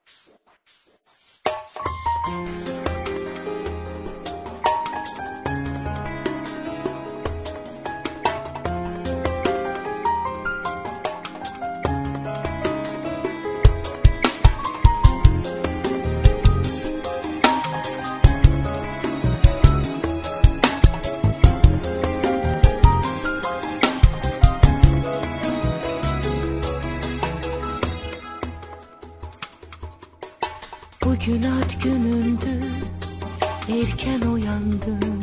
Bugün ad günündü, erken uyandım.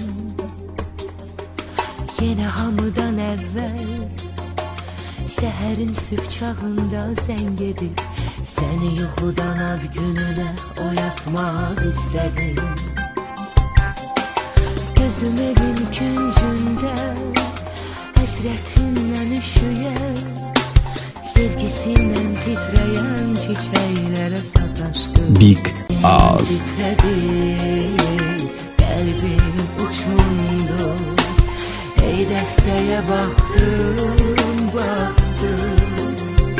Yine hamıdan evvel seherin sübh çağında zəng edip seni yuxudan ad gününe oyatmak istedim. Gözüm evin küncünde həsrətinlə üşüyen, sevgisinden titreyen çiçeklere sataştım. Big Ağız. Kalbim uçundu, ey desteğe baktım, baktım.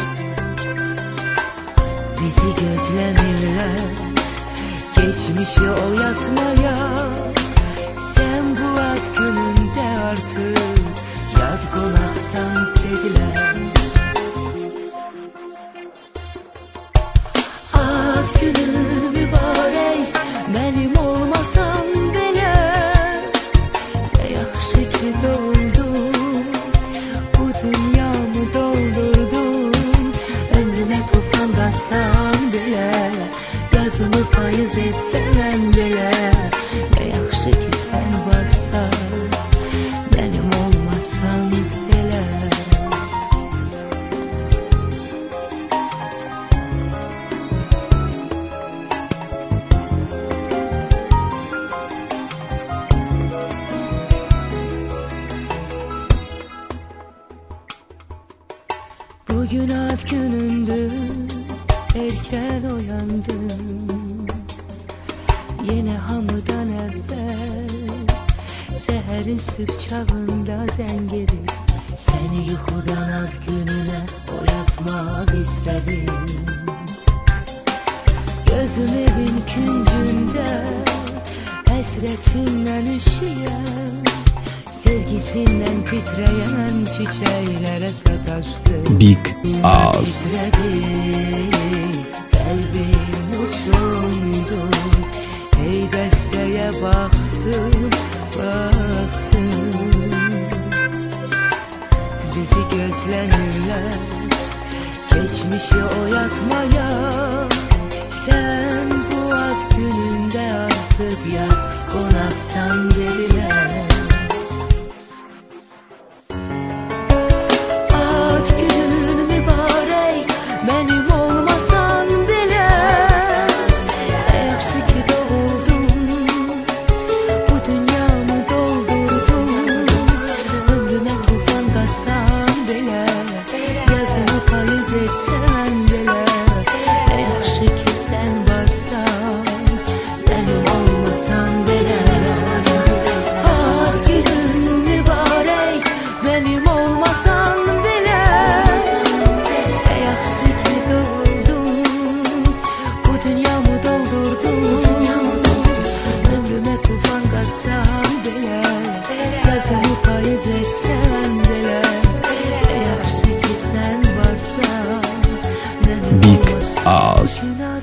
Bizi gözlemirler, geçmişi oyatmaya. Sen bu ad gününde artık yad konaksan dediler. Yazımı payız etsen bile, ne yaxşı ki sen varsan, benim olmasan bile. Bugün ad günündü, erken uyandım. Yine hamıdan evvel seherin sübh çağında zəng edip seni yuxudan ad gününe oyatmak istedim. Gözüm evin küncünde həsrətinlə üşüyen, sevgisinden titreyen çiçeklere sataştım. Big Ağız. Kalbim uçundu, ey desteğe baktım, baktım. Bizi gözlemirler, geçmişi oyatmaya. Sen bu ad gününde artık yat konaksan dediler. Big Ağız.